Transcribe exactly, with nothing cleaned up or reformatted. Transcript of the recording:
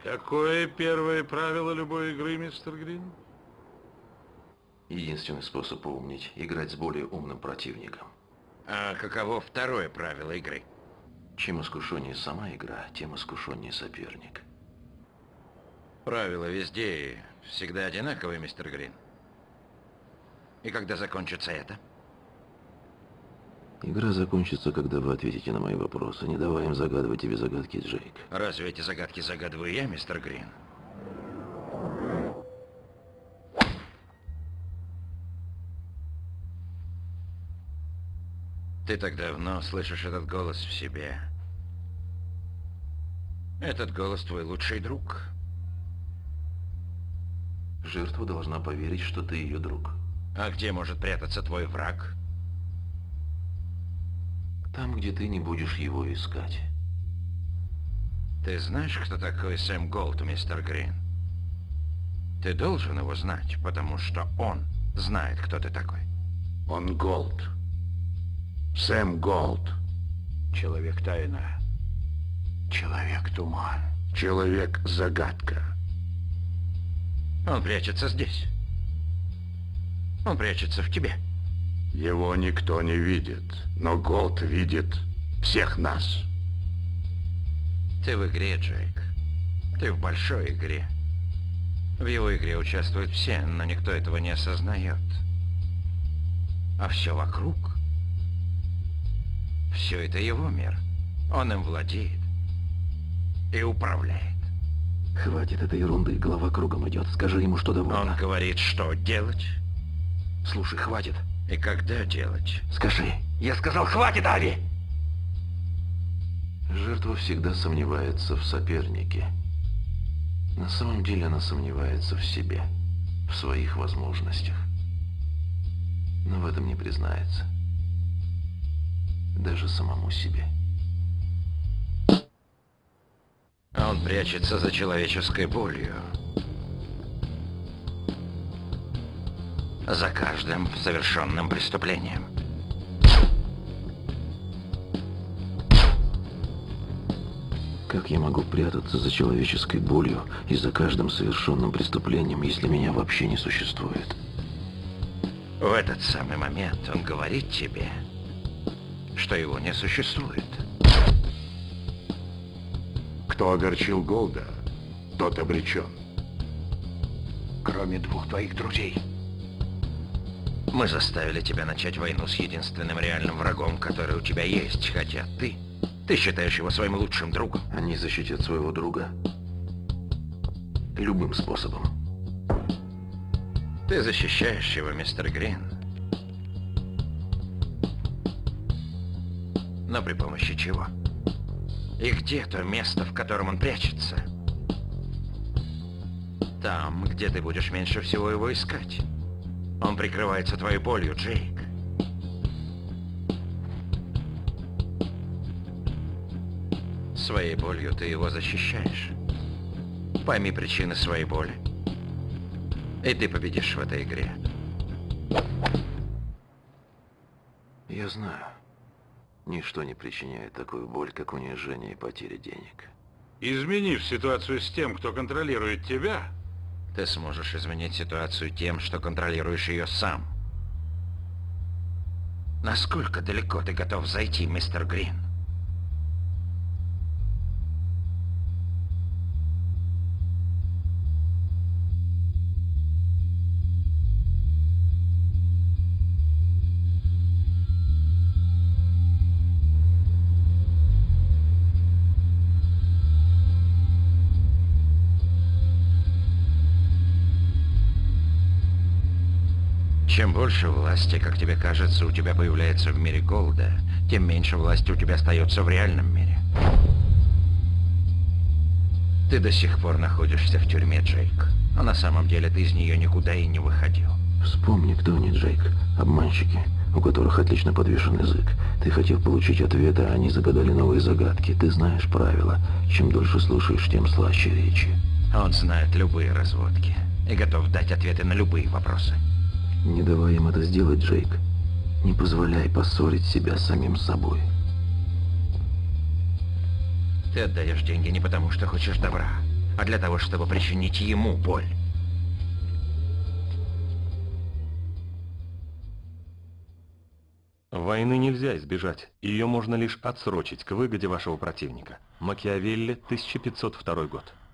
Какое первое правило любой игры, мистер Грин? Единственный способ поумнить – играть с более умным противником. А каково второе правило игры? Чем искушеннее сама игра, тем искушеннее соперник. Правила везде всегда одинаковые, мистер Грин. И когда закончится это? Игра закончится, когда вы ответите на мои вопросы. Не давай им загадывать тебе загадки, Джейк. Разве эти загадки загадываю я, мистер Грин? Ты так давно слышишь этот голос в себе. Этот голос твой лучший друг. Жертва должна поверить, что ты ее друг. А где может прятаться твой враг? Там, где ты не будешь его искать. Ты знаешь, кто такой Сэм Голд, мистер Грин? Ты должен его знать, потому что он знает, кто ты такой. Он Голд. Сэм Голд. Человек-тайна. Человек-туман. Человек-загадка. Он прячется здесь. Он прячется в тебе. Его никто не видит, но Голд видит всех нас. Ты в игре, Джейк. Ты в большой игре. В его игре участвуют все, но никто этого не осознает. А все вокруг... Все это его мир. Он им владеет. И управляет. Хватит этой ерунды, голова кругом идет. Скажи ему, что довольно. Он говорит, что делать. Слушай, хватит. И когда делать. Скажи. Я сказал, хватит, Ави! Жертва всегда сомневается в сопернике. На самом деле она сомневается в себе, в своих возможностях. Но в этом не признается. Даже самому себе. А он прячется за человеческой болью. За каждым совершенным преступлением. Как я могу прятаться за человеческой болью и за каждым совершенным преступлением, если меня вообще не существует? В этот самый момент он говорит тебе, что его не существует. Кто огорчил Голда, тот обречен. Кроме двух твоих друзей. Мы заставили тебя начать войну с единственным реальным врагом, который у тебя есть, хотя ты... Ты считаешь его своим лучшим другом. Они защитят своего друга любым способом. Ты защищаешь его, мистер Грин. Но при помощи чего? И где то место, в котором он прячется? Там, где ты будешь меньше всего его искать. Он прикрывается твоей болью, Джейк. Своей болью ты его защищаешь. Пойми причины своей боли. И ты победишь в этой игре. Я знаю. Ничто не причиняет такую боль, как унижение и потеря денег. Изменив ситуацию с тем, кто контролирует тебя, ты сможешь изменить ситуацию тем, что контролируешь ее сам. Насколько далеко ты готов зайти, мистер Грин? Чем больше власти, как тебе кажется, у тебя появляется в мире Голда, тем меньше власти у тебя остается в реальном мире. Ты до сих пор находишься в тюрьме, Джейк. А на самом деле ты из нее никуда и не выходил. Вспомни, кто они, Джейк. Обманщики, у которых отлично подвешен язык. Ты хотел получить ответы, а они загадали новые загадки. Ты знаешь правила. Чем дольше слушаешь, тем слаще речи. Он знает любые разводки и готов дать ответы на любые вопросы. Не давай им это сделать, Джейк. Не позволяй поссорить себя с самим собой. Ты отдаешь деньги не потому, что хочешь добра, а для того, чтобы причинить ему боль. Войны нельзя избежать, ее можно лишь отсрочить к выгоде вашего противника. Макиавелли, тысяча пятьсот второй год.